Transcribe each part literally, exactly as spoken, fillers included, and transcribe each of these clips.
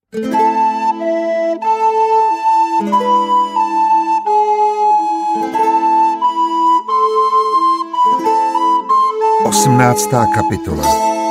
Osmnáctá kapitola.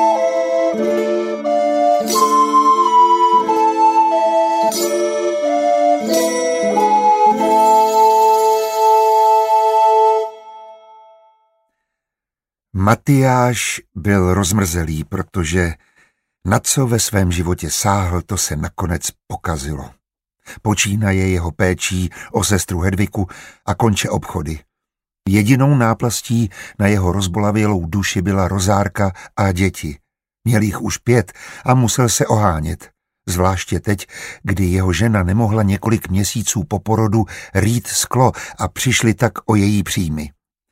Matyáš byl rozmrzelý, protože na co ve svém životě sáhl, to se nakonec pokazilo. Počínaje jeho péčí o sestru Hedviku a konče obchody. Jedinou náplastí na jeho rozbolavělou duši byla rozárka a děti. Měl jich už pět a musel se ohánět. Zvláště teď, kdy jeho žena nemohla několik měsíců po porodu rýt sklo a přišli tak o její příjmy.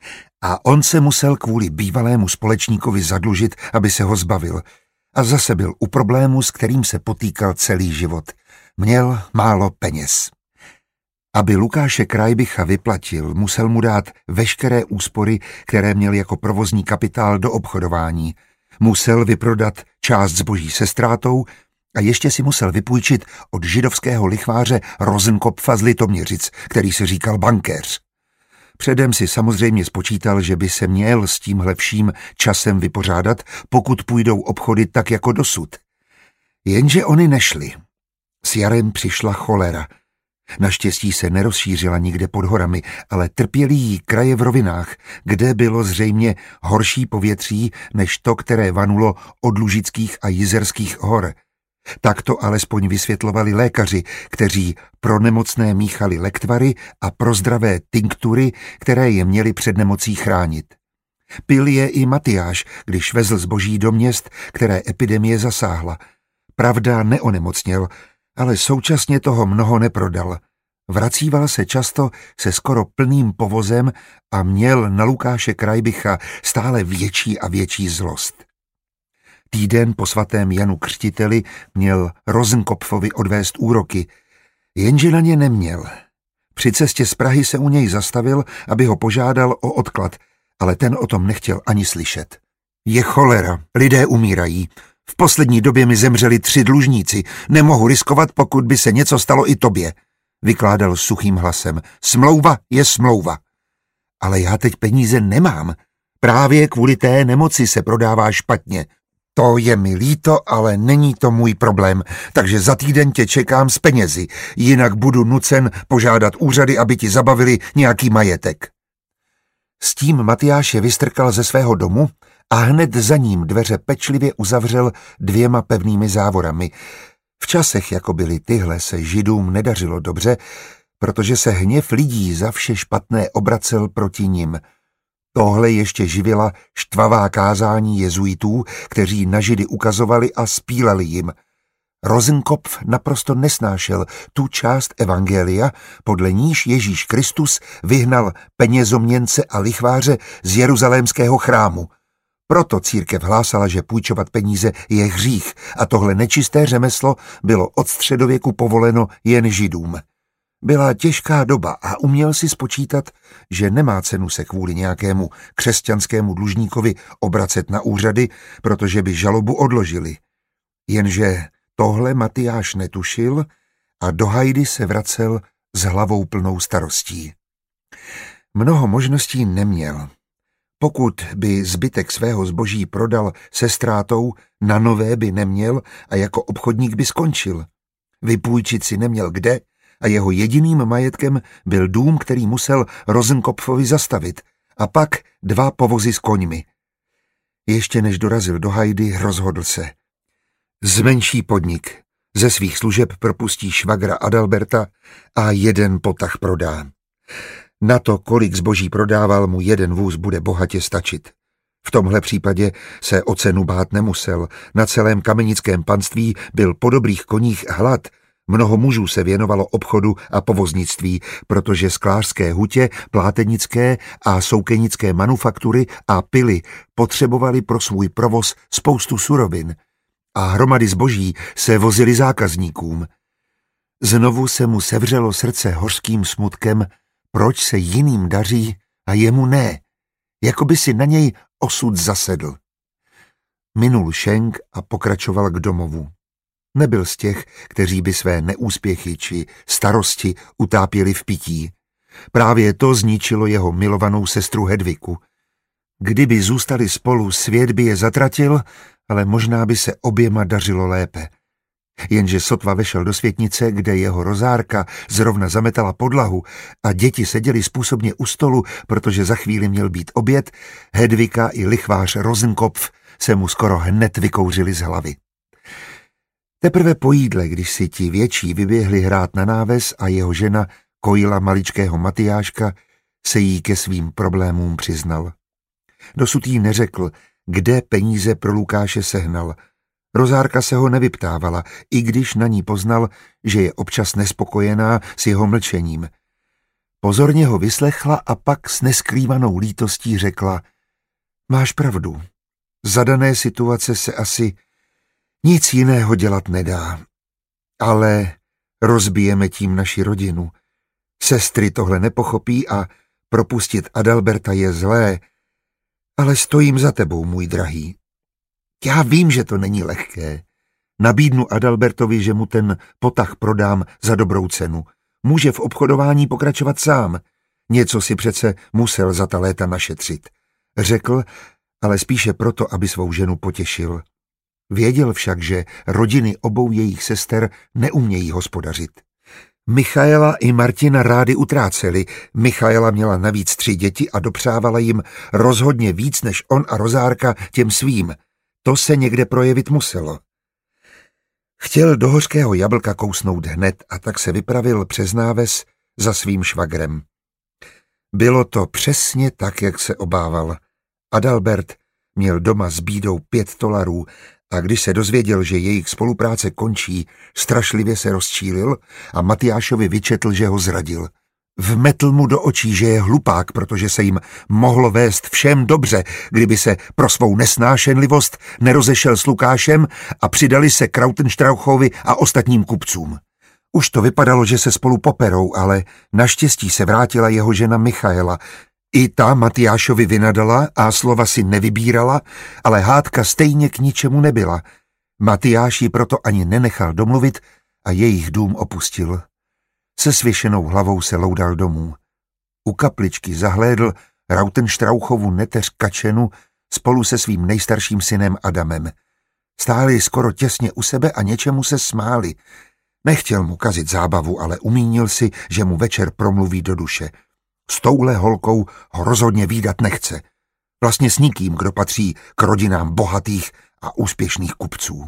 A on se musel kvůli bývalému společníkovi zadlužit, aby se ho zbavil. A zase byl u problému, s kterým se potýkal celý život. Měl málo peněz. Aby Lukáše Krajbicha vyplatil, musel mu dát veškeré úspory, které měl jako provozní kapitál do obchodování. Musel vyprodat část zboží se ztrátou a ještě si musel vypůjčit od židovského lichváře Rozenkopfa z Litoměřic, který se říkal bankéř. Předem si samozřejmě spočítal, že by se měl s tímhle vším časem vypořádat, pokud půjdou obchody tak jako dosud. Jenže oni nešli. S jarem přišla cholera. Naštěstí se nerozšířila nikde pod horami, ale trpěli jí kraje v rovinách, kde bylo zřejmě horší povětří než to, které vanulo od Lužických a Jizerských hor. Tak to alespoň vysvětlovali lékaři, kteří pro nemocné míchali lektvary a pro zdravé tinktury, které je měly před nemocí chránit. Pil je i Matyáš, když vezl zboží do měst, které epidemie zasáhla. Pravda, neonemocněl, ale současně toho mnoho neprodal. Vracíval se často se skoro plným povozem a měl na Lukáše Krajbicha stále větší a větší zlost. Týden po svatém Janu Křtiteli měl Rozenkopfovi odvést úroky, jenže na ně neměl. Při cestě z Prahy se u něj zastavil, aby ho požádal o odklad, ale ten o tom nechtěl ani slyšet. Je cholera, lidé umírají. V poslední době mi zemřeli tři dlužníci, nemohu riskovat, pokud by se něco stalo i tobě, vykládal suchým hlasem. Smlouva je smlouva. Ale já teď peníze nemám. Právě kvůli té nemoci se prodává špatně. To je mi líto, ale není to můj problém, takže za týden tě čekám s penězi, jinak budu nucen požádat úřady, aby ti zabavili nějaký majetek. S tím Matyáš je vystrkal ze svého domu a hned za ním dveře pečlivě uzavřel dvěma pevnými závorami. V časech, jako byly tyhle, se Židům nedařilo dobře, protože se hněv lidí za vše špatné obracel proti nim. Tohle ještě živila štvavá kázání jezuitů, kteří na Židy ukazovali a spílali jim. Rozenkopf naprosto nesnášel tu část evangelia, podle níž Ježíš Kristus vyhnal penězoměnce a lichváře z jeruzalémského chrámu. Proto církev hlásala, že půjčovat peníze je hřích a tohle nečisté řemeslo bylo od středověku povoleno jen Židům. Byla těžká doba a uměl si spočítat, že nemá cenu se kvůli nějakému křesťanskému dlužníkovi obracet na úřady, protože by žalobu odložili. Jenže tohle Matyáš netušil a do hajdy se vracel s hlavou plnou starostí. Mnoho možností neměl. Pokud by zbytek svého zboží prodal se ztrátou, na nové by neměl a jako obchodník by skončil. Vypůjčit si neměl kde a jeho jediným majetkem byl dům, který musel Rozenkopfovi zastavit, a pak dva povozy s koňmi. Ještě než dorazil do hajdy, rozhodl se. Zmenší podnik, ze svých služeb propustí švagra Adalberta a jeden potah prodá. Na to, kolik zboží prodával, mu jeden vůz bude bohatě stačit. V tomhle případě se o cenu bát nemusel. Na celém kamenickém panství byl po dobrých koních hlad. Mnoho mužů se věnovalo obchodu a povoznictví, protože sklářské hutě, plátenické a soukenické manufaktury a pily potřebovali pro svůj provoz spoustu surovin. A hromady zboží se vozily zákazníkům. Znovu se mu sevřelo srdce hořkým smutkem, proč se jiným daří a jemu ne, jako by si na něj osud zasedl. Minul šenk a pokračoval k domovu. Nebyl z těch, kteří by své neúspěchy či starosti utápěli v pití. Právě to zničilo jeho milovanou sestru Hedviku. Kdyby zůstali spolu, svět by je zatratil, ale možná by se oběma dařilo lépe. Jenže sotva vešel do světnice, kde jeho rozárka zrovna zametala podlahu a děti seděli způsobně u stolu, protože za chvíli měl být oběd, Hedvika i lichvář Rosenkopf se mu skoro hned vykouřili z hlavy. Teprve po jídle, když si ti větší vyběhli hrát na náves a jeho žena kojila maličkého Matyáška, se jí ke svým problémům přiznal. Dosud jí neřekl, kde peníze pro Lukáše sehnal. Rozárka se ho nevyptávala, i když na ní poznal, že je občas nespokojená s jeho mlčením. Pozorně ho vyslechla a pak s neskrývanou lítostí řekla: máš pravdu, za dané situace se asi nic jiného dělat nedá. Ale rozbijeme tím naši rodinu. Sestry tohle nepochopí a propustit Adalberta je zlé, ale stojím za tebou, můj drahý. Já vím, že to není lehké. Nabídnu Adalbertovi, že mu ten potah prodám za dobrou cenu. Může v obchodování pokračovat sám. Něco si přece musel za ta léta našetřit. Řekl, ale spíše proto, aby svou ženu potěšil. Věděl však, že rodiny obou jejich sester neumějí hospodařit. Michaela i Martina rády utráceli. Michaela měla navíc tři děti a dopřávala jim rozhodně víc než on a Rozárka těm svým. To se někde projevit muselo. Chtěl do hořkého jablka kousnout hned a tak se vypravil přes náves za svým švagrem. Bylo to přesně tak, jak se obával. Adalbert měl doma s bídou pět dolarů a když se dozvěděl, že jejich spolupráce končí, strašlivě se rozčílil a Matyášovi vyčetl, že ho zradil. Vmetl mu do očí, že je hlupák, protože se jim mohlo vést všem dobře, kdyby se pro svou nesnášenlivost nerozešel s Lukášem a přidali se k Rautenstrauchovi a ostatním kupcům. Už to vypadalo, že se spolu poperou, ale naštěstí se vrátila jeho žena Michaela. I ta Matyášovi vynadala a slova si nevybírala, ale hádka stejně k ničemu nebyla. Matyáš ji proto ani nenechal domluvit a jejich dům opustil. Se svěšenou hlavou se loudal domů. U kapličky zahlédl Rautenstrauchovu neteř Kačenu spolu se svým nejstarším synem Adamem. Stáli skoro těsně u sebe a něčemu se smáli. Nechtěl mu kazit zábavu, ale umínil si, že mu večer promluví do duše. S touhle holkou ho rozhodně vídat nechce. Vlastně s nikým, kdo patří k rodinám bohatých a úspěšných kupců.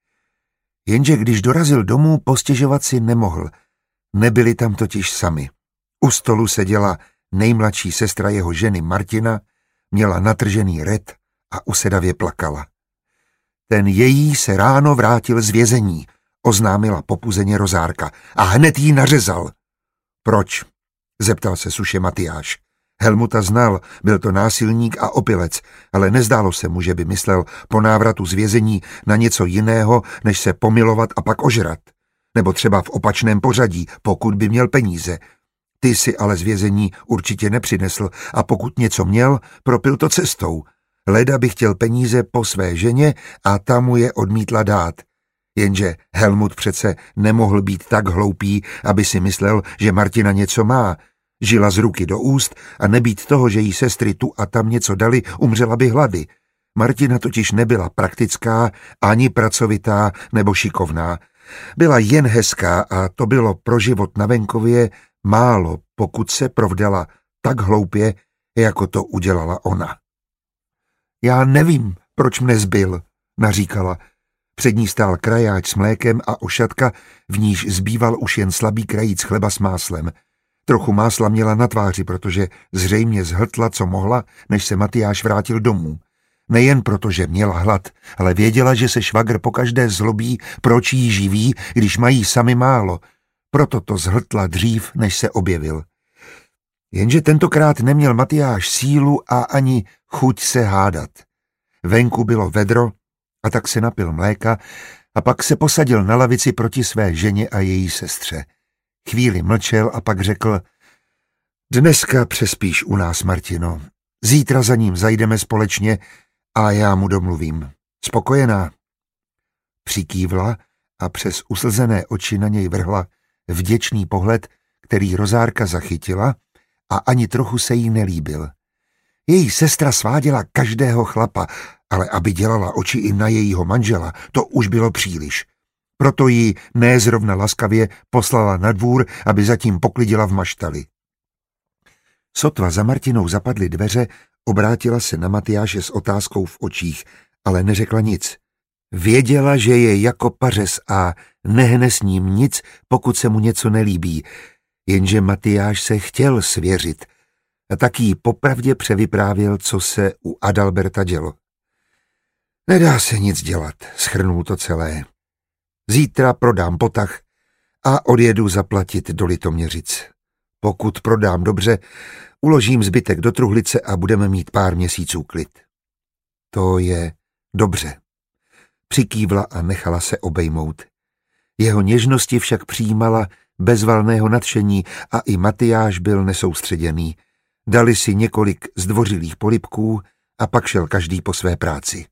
Jenže když dorazil domů, postěžovat si nemohl. Nebyli tam totiž sami. U stolu seděla nejmladší sestra jeho ženy Martina, měla natržený ret a usedavě plakala. Ten její se ráno vrátil z vězení, oznámila popuzeně Rozárka a hned jí nařezal. Proč? Zeptal se suše Matyáš. Helmuta znal, byl to násilník a opilec, ale nezdálo se mu, že by myslel po návratu z vězení na něco jiného, než se pomilovat a pak ožrat. Nebo třeba v opačném pořadí, pokud by měl peníze. Ty si ale z vězení určitě nepřinesl a pokud něco měl, propil to cestou. Leda by chtěl peníze po své ženě a ta mu je odmítla dát. Jenže Helmut přece nemohl být tak hloupý, aby si myslel, že Martina něco má. Žila z ruky do úst a nebýt toho, že jí sestry tu a tam něco dali, umřela by hlady. Martina totiž nebyla praktická, ani pracovitá nebo šikovná. Byla jen hezká a to bylo pro život na venkově málo, pokud se provdala tak hloupě, jako to udělala ona. Já nevím, proč mne zbyl, naříkala. Před ní stál krajáč s mlékem a ošatka, v níž zbýval už jen slabý krajíc chleba s máslem. Trochu másla měla na tváři, protože zřejmě zhltla, co mohla, než se Matyáš vrátil domů. Nejen proto, že měla hlad, ale věděla, že se švagr pokaždé zlobí, proč jí živí, když mají sami málo. Proto to zhltla dřív, než se objevil. Jenže tentokrát neměl Matyáš sílu a ani chuť se hádat. Venku bylo vedro a tak se napil mléka a pak se posadil na lavici proti své ženě a její sestře. Chvíli mlčel a pak řekl: Dneska přespíš u nás, Martino. Zítra za ním zajdeme společně a já mu domluvím. Spokojená? Přikývla a přes uslzené oči na něj vrhla vděčný pohled, který Rozárka zachytila a ani trochu se jí nelíbil. Její sestra sváděla každého chlapa, ale aby dělala oči i na jejího manžela, to už bylo příliš. Proto ji ne zrovna laskavě poslala na dvůr, aby zatím poklidila v maštali. Sotva za Martinou zapadly dveře, obrátila se na Matyáše s otázkou v očích, ale neřekla nic. Věděla, že je jako pařez a nehne s ním nic, pokud se mu něco nelíbí, jenže Matyáš se chtěl svěřit a tak jí popravdě převyprávěl, co se u Adalberta dělo. Nedá se nic dělat, shrnul to celé. Zítra prodám potah a odjedu zaplatit do Litoměřic. Pokud prodám dobře, uložím zbytek do truhlice a budeme mít pár měsíců klid. To je dobře. Přikývla a nechala se obejmout. Jeho něžnosti však přijímala bez valného nadšení a i Matyáš byl nesoustředěný. Dali si několik zdvořilých polibků a pak šel každý po své práci.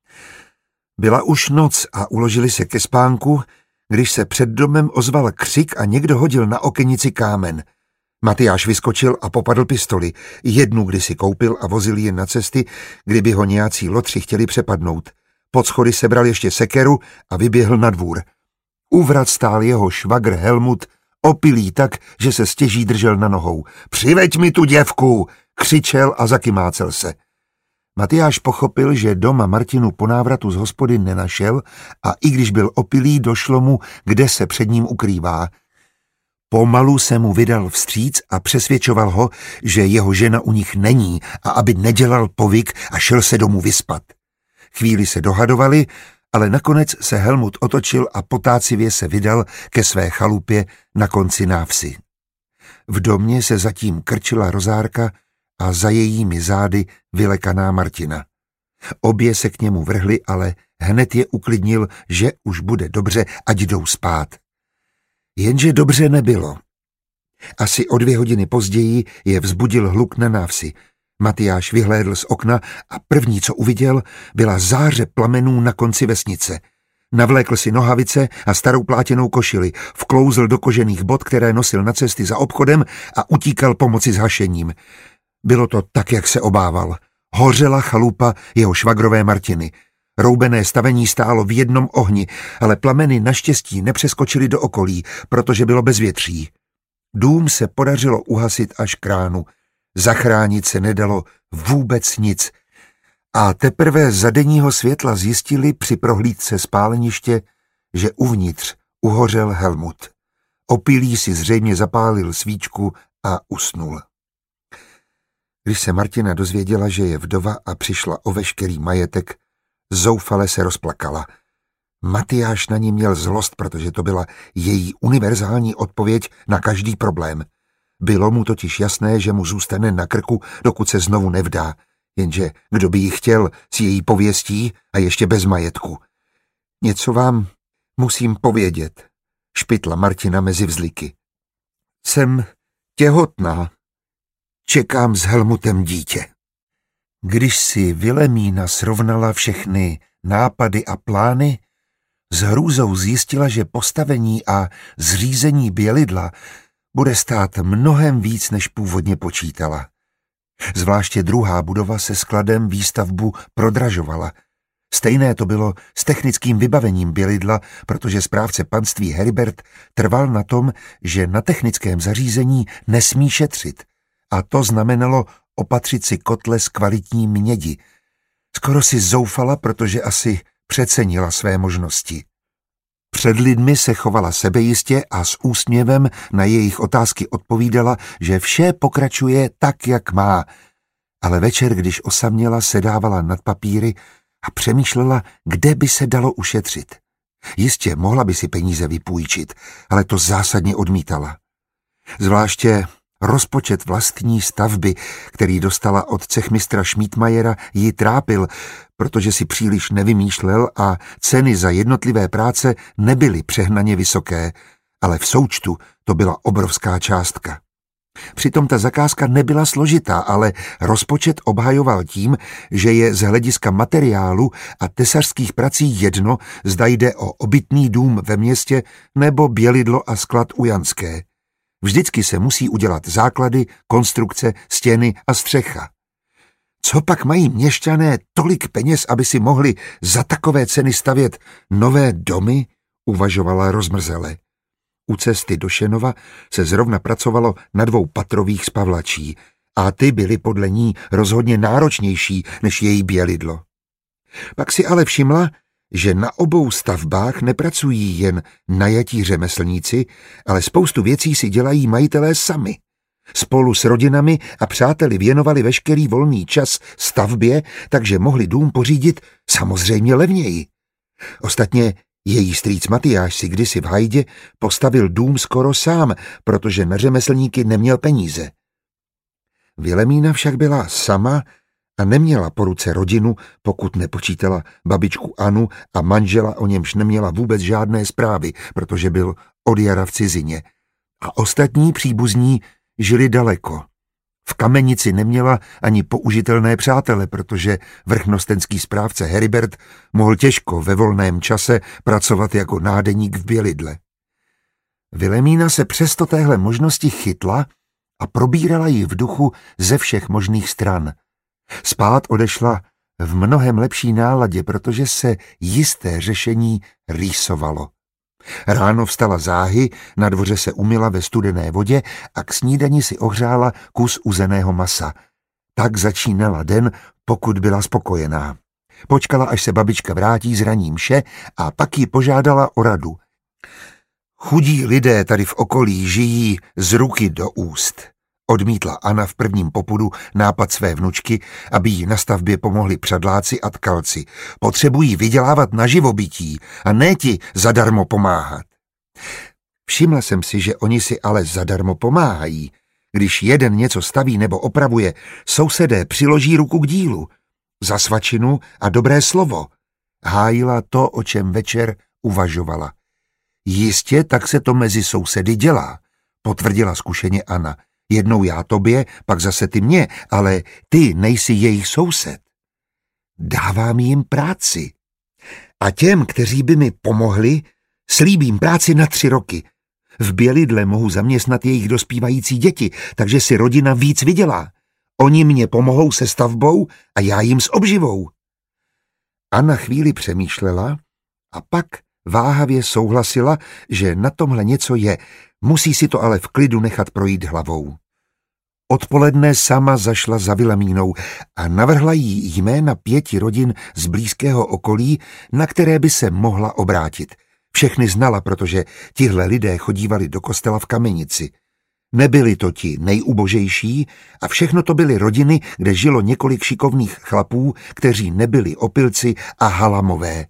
Byla už noc a uložili se ke spánku, když se před domem ozval křik a někdo hodil na okenici kámen. Matyáš vyskočil a popadl pistoli. Jednu kdysi koupil a vozil ji na cesty, kdyby ho nějací lotři chtěli přepadnout. Pod schody sebral ještě sekeru a vyběhl na dvůr. U vrat stál jeho švagr Helmut, opilý tak, že se stěží držel na nohou. Přiveď mi tu děvku! Křičel a zakymácel se. Matyáš pochopil, že doma Martinu po návratu z hospody nenašel a i když byl opilý, došlo mu, kde se před ním ukrývá. Pomalu se mu vydal vstříc a přesvědčoval ho, že jeho žena u nich není a aby nedělal povyk a šel se domů vyspat. Chvíli se dohadovali, ale nakonec se Helmut otočil a potácivě se vydal ke své chalupě na konci návsi. V domě se zatím krčila Rozárka a za jejími zády vylekaná Martina. Obě se k němu vrhly, ale hned je uklidnil, že už bude dobře, ať jdou spát. Jenže dobře nebylo. Asi o dvě hodiny později je vzbudil hluk na návsi. Matyáš vyhlédl z okna a první, co uviděl, byla záře plamenů na konci vesnice. Navlékl si nohavice a starou plátěnou košili, vklouzl do kožených bot, které nosil na cesty za obchodem a utíkal pomoci s hašením. Bylo to tak, jak se obával. Hořela chalupa jeho švagrové Martiny. Roubené stavení stálo v jednom ohni, ale plameny naštěstí nepřeskočily do okolí, protože bylo bezvětří. Dům se podařilo uhasit až k ránu. Zachránit se nedalo vůbec nic. A teprve za denního světla zjistili při prohlídce spáleniště, že uvnitř uhořel Helmut. Opilý si zřejmě zapálil svíčku a usnul. Když se Martina dozvěděla, že je vdova a přišla o veškerý majetek, zoufale se rozplakala. Matyáš na ní měl zlost, protože to byla její univerzální odpověď na každý problém. Bylo mu totiž jasné, že mu zůstane na krku, dokud se znovu nevdá, jenže kdo by ji chtěl s její pověstí a ještě bez majetku. Něco vám musím povědět, špitla Martina mezi vzliky. Jsem těhotná. Čekám s Helmutem dítě. Když si Vilemína srovnala všechny nápady a plány, s hrůzou zjistila, že postavení a zřízení bělidla bude stát mnohem víc, než původně počítala. Zvláště druhá budova se skladem výstavbu prodražovala. Stejné to bylo s technickým vybavením bělidla, protože správce panství Heribert trval na tom, že na technickém zařízení nesmí šetřit. A to znamenalo opatřit si kotle z kvalitní mědi. Skoro si zoufala, protože asi přecenila své možnosti. Před lidmi se chovala sebejistě a s úsměvem na jejich otázky odpovídala, že vše pokračuje tak, jak má. Ale večer, když osaměla, sedávala nad papíry a přemýšlela, kde by se dalo ušetřit. Jistě mohla by si peníze vypůjčit, ale to zásadně odmítala. Zvláště rozpočet vlastní stavby, který dostala od cechmistra Schmidtmayera, ji trápil, protože si příliš nevymýšlel a ceny za jednotlivé práce nebyly přehnaně vysoké, ale v součtu to byla obrovská částka. Přitom ta zakázka nebyla složitá, ale rozpočet obhajoval tím, že je z hlediska materiálu a tesařských prací jedno, zda jde o obytný dům ve městě nebo bělidlo a sklad u Janské. Vždycky se musí udělat základy, konstrukce, stěny a střecha. Co pak mají měšťané tolik peněz, aby si mohli za takové ceny stavět nové domy, uvažovala rozmrzele. U cesty do Šenova se zrovna pracovalo na dvou patrových spavlačí a ty byly podle ní rozhodně náročnější než její bělidlo. Pak si ale všimla, že na obou stavbách nepracují jen najatí řemeslníci, ale spoustu věcí si dělají majitelé sami. Spolu s rodinami a přáteli věnovali veškerý volný čas stavbě, takže mohli dům pořídit samozřejmě levněji. Ostatně její strýc Matyáš si kdysi v Hajdě postavil dům skoro sám, protože na řemeslníky neměl peníze. Vilemína však byla sama a neměla po ruce rodinu, pokud nepočítala babičku Anu a manžela, o němž neměla vůbec žádné zprávy, protože byl od jara v cizině. A ostatní příbuzní žili daleko. V Kamenici neměla ani použitelné přátele, protože vrchnostenský správce Heribert mohl těžko ve volném čase pracovat jako nádeník v bělidle. Vilemína se přesto téhle možnosti chytla a probírala ji v duchu ze všech možných stran. Spát odešla v mnohem lepší náladě, protože se jisté řešení rýsovalo. Ráno vstala záhy, na dvoře se umyla ve studené vodě a k snídani si ohřála kus uzeného masa. Tak začínala den, pokud byla spokojená. Počkala, až se babička vrátí z ranní mše a pak ji požádala o radu. Chudí lidé tady v okolí žijí z ruky do úst. Odmítla Anna v prvním popudu nápad své vnučky, aby jí na stavbě pomohli přadláci a tkalci. Potřebují vydělávat na živobytí a ne ti zadarmo pomáhat. Všimla jsem si, že oni si ale zadarmo pomáhají. Když jeden něco staví nebo opravuje, sousedé přiloží ruku k dílu. Za svačinu a dobré slovo. Hájila to, o čem večer uvažovala. Jistě, tak se to mezi sousedy dělá, potvrdila zkušeně Anna. Jednou já tobě, pak zase ty mě, ale ty nejsi jejich soused. Dávám jim práci. A těm, kteří by mi pomohli, slíbím práci na tři roky. V bělidle mohu zaměstnat jejich dospívající děti, takže si rodina víc vydělá. Oni mě pomohou se stavbou a já jim s obživou. Anna chvíli přemýšlela a pak váhavě souhlasila, že na tomhle něco je, musí si to ale v klidu nechat projít hlavou. Odpoledne sama zašla za Vilemínou a navrhla jí jména pěti rodin z blízkého okolí, na které by se mohla obrátit. Všechny znala, protože tihle lidé chodívali do kostela v Kamenici. Nebyli to ti nejubožejší a všechno to byly rodiny, kde žilo několik šikovných chlapů, kteří nebyli opilci a halamové.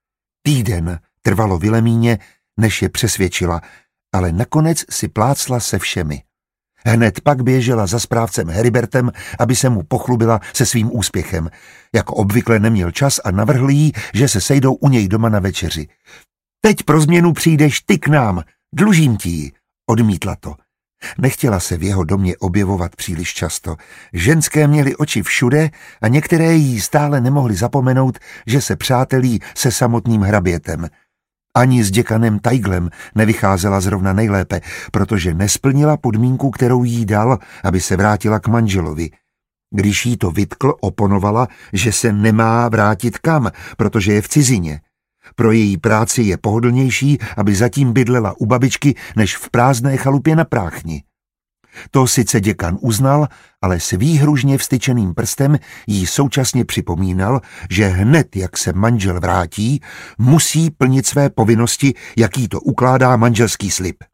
Týden trvalo Vilemíně, než je přesvědčila, ale nakonec si plácla se všemi. Hned pak běžela za správcem Heribertem, aby se mu pochlubila se svým úspěchem. Jako obvykle neměl čas a navrhl jí, že se sejdou u něj doma na večeři. Teď pro změnu přijdeš ty k nám, dlužím ti ji, odmítla to. Nechtěla se v jeho domě objevovat příliš často. Ženské měly oči všude a některé jí stále nemohly zapomenout, že se přátelí se samotným hrabětem. Ani s děkanem Tajglem nevycházela zrovna nejlépe, protože nesplnila podmínku, kterou jí dal, aby se vrátila k manželovi. Když jí to vytkl, oponovala, že se nemá vrátit kam, protože je v cizině. Pro její práci je pohodlnější, aby zatím bydlela u babičky, než v prázdné chalupě na Práchni. To sice děkan uznal, ale s výhružně vstyčeným prstem jí současně připomínal, že hned, jak se manžel vrátí, musí plnit své povinnosti, jaký to ukládá manželský slib.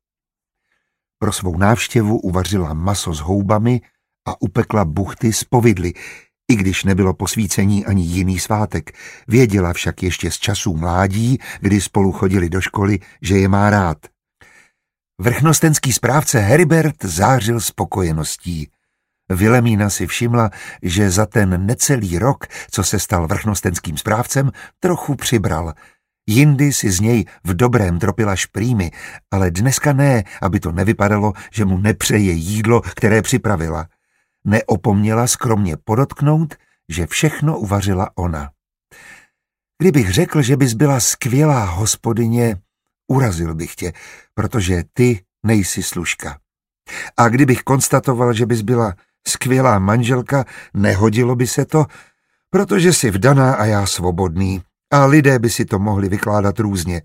Pro svou návštěvu uvařila maso s houbami a upekla buchty z povidly, i když nebylo posvícení ani jiný svátek. Věděla však ještě z časů mládí, kdy spolu chodili do školy, že je má rád. Vrchnostenský správce Heribert zářil spokojeností. Vilemína si všimla, že za ten necelý rok, co se stal vrchnostenským správcem, trochu přibral. Jindy si z něj v dobrém tropila šprýmy, ale dneska ne, aby to nevypadalo, že mu nepřeje jídlo, které připravila. Neopomněla skromně podotknout, že všechno uvařila ona. Kdybych řekl, že bys byla skvělá hospodyně, urazil bych tě, protože ty nejsi služka. A kdybych konstatoval, že bys byla skvělá manželka, nehodilo by se to, protože jsi vdaná a já svobodný a lidé by si to mohli vykládat různě.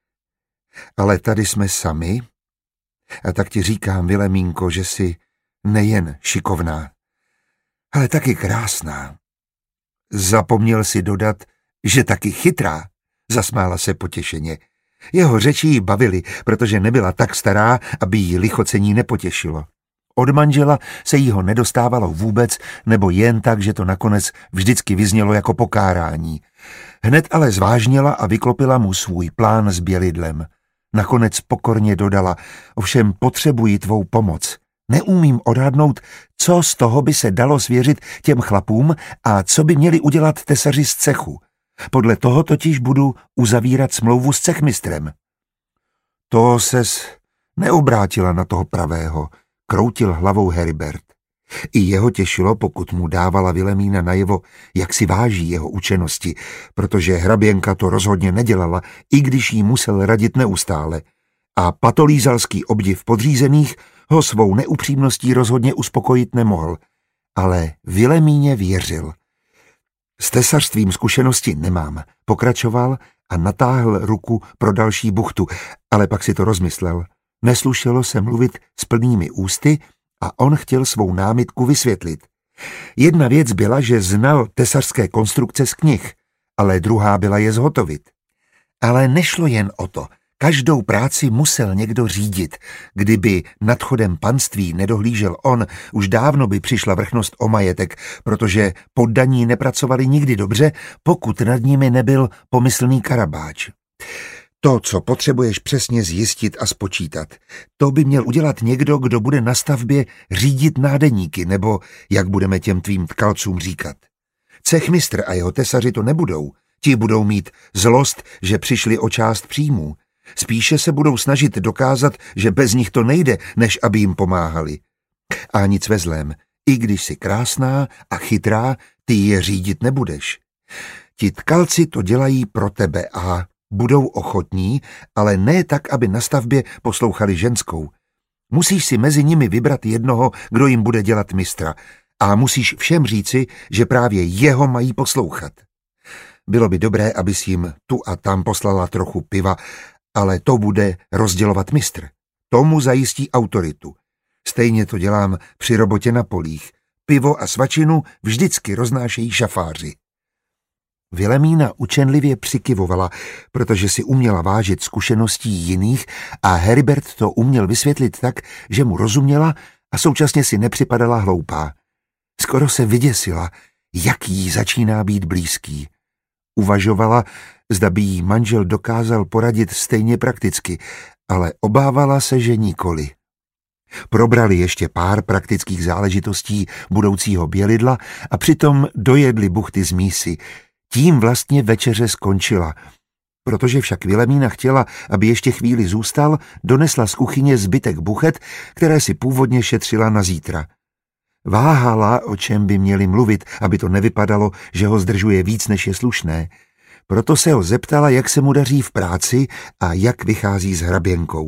Ale tady jsme sami a tak ti říkám, Vilemínko, že jsi nejen šikovná, ale taky krásná. Zapomněl si dodat, že taky chytrá, zasmála se potěšeně. Jeho řeči jí bavily, protože nebyla tak stará, aby jí lichocení nepotěšilo. Od manžela se jí ho nedostávalo vůbec, nebo jen tak, že to nakonec vždycky vyznělo jako pokárání. Hned ale zvážněla a vyklopila mu svůj plán s bělidlem. Nakonec pokorně dodala, ovšem potřebuji tvou pomoc. Neumím odhadnout, co z toho by se dalo svěřit těm chlapům a co by měli udělat tesaři z cechu. Podle toho totiž budu uzavírat smlouvu s cechmistrem. To ses neobrátila na toho pravého, kroutil hlavou Heribert. I jeho těšilo, pokud mu dávala Vilemína najevo, jak si váží jeho učenosti, protože hraběnka to rozhodně nedělala, i když jí musel radit neustále. A patolízalský obdiv podřízených ho svou neupřímností rozhodně uspokojit nemohl. Ale Vilemíně věřil. S tesařstvím zkušenosti nemám, pokračoval a natáhl ruku pro další buchtu, ale pak si to rozmyslel. Neslušelo se mluvit s plnými ústy a on chtěl svou námitku vysvětlit. Jedna věc byla, že znal tesařské konstrukce z knih, ale druhá byla je zhotovit. Ale nešlo jen o to. Každou práci musel někdo řídit. Kdyby nad chodem panství nedohlížel on, už dávno by přišla vrchnost o majetek, protože poddaní nepracovali nikdy dobře, pokud nad nimi nebyl pomyslný karabáč. To, co potřebuješ přesně zjistit a spočítat, to by měl udělat někdo, kdo bude na stavbě řídit nádeníky, nebo jak budeme těm tvým tkalcům říkat. Cechmistr a jeho tesaři to nebudou. Ti budou mít zlost, že přišli o část příjmů. Spíše se budou snažit dokázat, že bez nich to nejde, než aby jim pomáhali. A nic ve zlém, i když jsi krásná a chytrá, ty je řídit nebudeš. Ti tkalci to dělají pro tebe a budou ochotní, ale ne tak, aby na stavbě poslouchali ženskou. Musíš si mezi nimi vybrat jednoho, kdo jim bude dělat mistra, a musíš všem říci, že právě jeho mají poslouchat. Bylo by dobré, abys jim tu a tam poslala trochu piva, ale to bude rozdělovat mistr. Tomu zajistí autoritu. Stejně to dělám při robotě na polích. Pivo a svačinu vždycky roznášejí šafáři. Vilemína učenlivě přikyvovala, protože si uměla vážit zkušeností jiných a Heribert to uměl vysvětlit tak, že mu rozuměla a současně si nepřipadala hloupá. Skoro se vyděsila, jak jí začíná být blízký. Uvažovala, zda by jí manžel dokázal poradit stejně prakticky, ale obávala se, že nikoli. Probrali ještě pár praktických záležitostí budoucího bělidla a přitom dojedli buchty z mísy. Tím vlastně večeře skončila. Protože však Vilemína chtěla, aby ještě chvíli zůstal, donesla z kuchyně zbytek buchet, které si původně šetřila na zítra. Váhala, o čem by měli mluvit, aby to nevypadalo, že ho zdržuje víc, než je slušné. Proto se ho zeptala, jak se mu daří v práci a jak vychází s hraběnkou.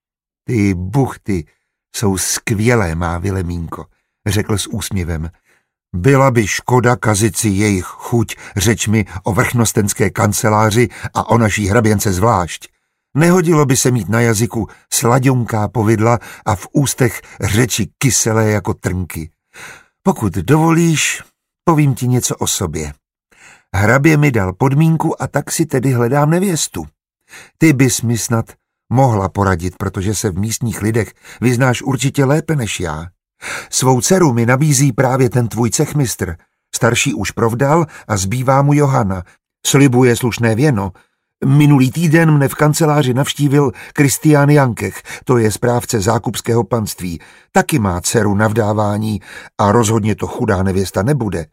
Ty buchty jsou skvělé, má Vilemínko, řekl s úsměvem. Byla by škoda kazit si jejich chuť řečmi o vrchnostenské kanceláři a o naší hraběnce zvlášť. Nehodilo by se mít na jazyku slaďonká povidla a v ústech řeči kyselé jako trnky. Pokud dovolíš, povím ti něco o sobě. Hrabě mi dal podmínku a tak si tedy hledám nevěstu. Ty bys mi snad mohla poradit, protože se v místních lidech vyznáš určitě lépe než já. Svou dceru mi nabízí právě ten tvůj cechmistr. Starší už provdal a zbývá mu Johana. Slibuje slušné věno. Minulý týden mne v kanceláři navštívil Kristián Jankech, to je správce zákupského panství. Taky má dceru na vdávání a rozhodně to chudá nevěsta nebude.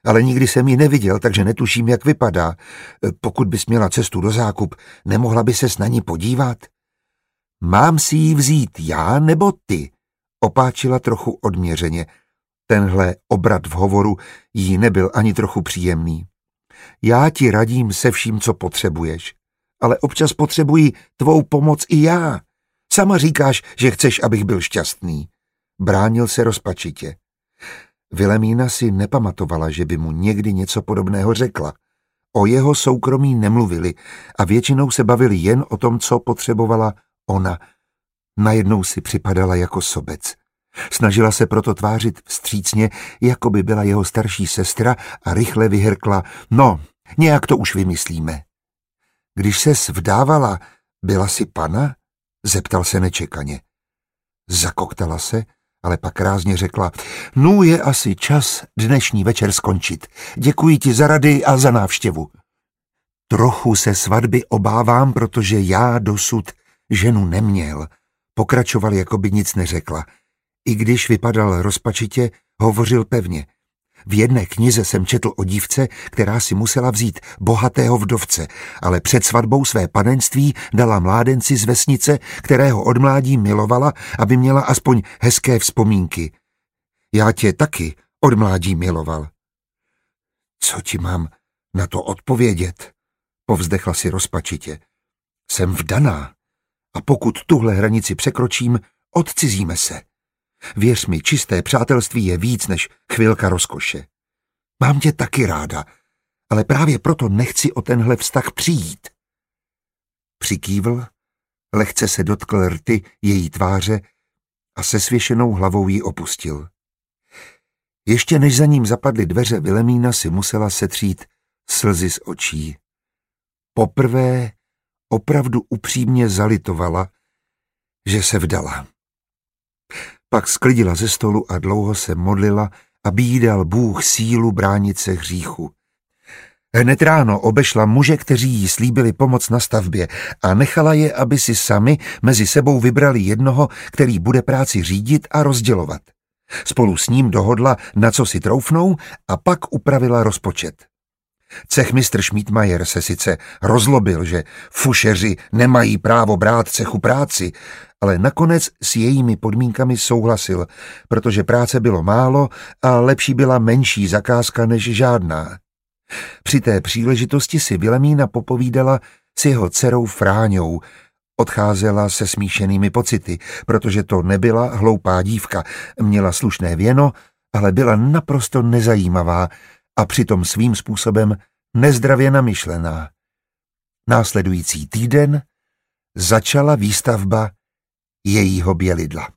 ale nikdy jsem ji neviděl, takže netuším, jak vypadá. Pokud bys měla cestu do Zákup, nemohla by ses na ní podívat? Mám si ji vzít já nebo ty? Opáčila trochu odměřeně. Tenhle obrat v hovoru jí nebyl ani trochu příjemný. Já ti radím se vším, co potřebuješ, ale občas potřebuji tvou pomoc i já. Sama říkáš, že chceš, abych byl šťastný. Bránil se rozpačitě. Vilemína si nepamatovala, že by mu někdy něco podobného řekla. O jeho soukromí nemluvili a většinou se bavili jen o tom, co potřebovala ona. Najednou si připadala jako sobec. Snažila se proto tvářit vstřícně, jako by byla jeho starší sestra a rychle vyhrkla: no, nějak to už vymyslíme. Když ses vdávala, byla si pana? Zeptal se nečekaně. Zakoktala se, ale pak rázně řekla: no, je asi čas dnešní večer skončit. Děkuji ti za rady a za návštěvu. Trochu se svatby obávám, protože já dosud ženu neměl. Pokračoval, jako by nic neřekla. I když vypadal rozpačitě, hovořil pevně. V jedné knize jsem četl o dívce, která si musela vzít bohatého vdovce, ale před svatbou své panenství dala mládenci z vesnice, kterého od mládí milovala, aby měla aspoň hezké vzpomínky. Já tě taky od mládí miloval. Co ti mám na to odpovědět? Povzdechla si rozpačitě. Jsem vdaná a pokud tuhle hranici překročím, odcizíme se. Věř mi, čisté přátelství je víc než chvilka rozkoše. Mám tě taky ráda, ale právě proto nechci o tenhle vztah přijít. Přikývl, lehce se dotkl rty její tváře a se svěšenou hlavou ji opustil. Ještě než za ním zapadly dveře, Vilemína si musela setřít slzy z očí. Poprvé opravdu upřímně zalitovala, že se vdala. Pak sklidila ze stolu a dlouho se modlila, aby jí dal Bůh sílu bránit se hříchu. Hned ráno obešla muže, kteří jí slíbili pomoc na stavbě, a nechala je, aby si sami mezi sebou vybrali jednoho, který bude práci řídit a rozdělovat. Spolu s ním dohodla, na co si troufnou, a pak upravila rozpočet. Cechmistr Šmítmajer se sice rozlobil, že fušeři nemají právo brát cechu práci, ale nakonec s jejími podmínkami souhlasil, protože práce bylo málo a lepší byla menší zakázka než žádná. Při té příležitosti si Vilemína popovídala s jeho dcerou Fráňou. Odcházela se smíšenými pocity, protože to nebyla hloupá dívka, měla slušné věno, ale byla naprosto nezajímavá a přitom svým způsobem nezdravě namyšlená. Následující týden začala výstavba jejího bělidla.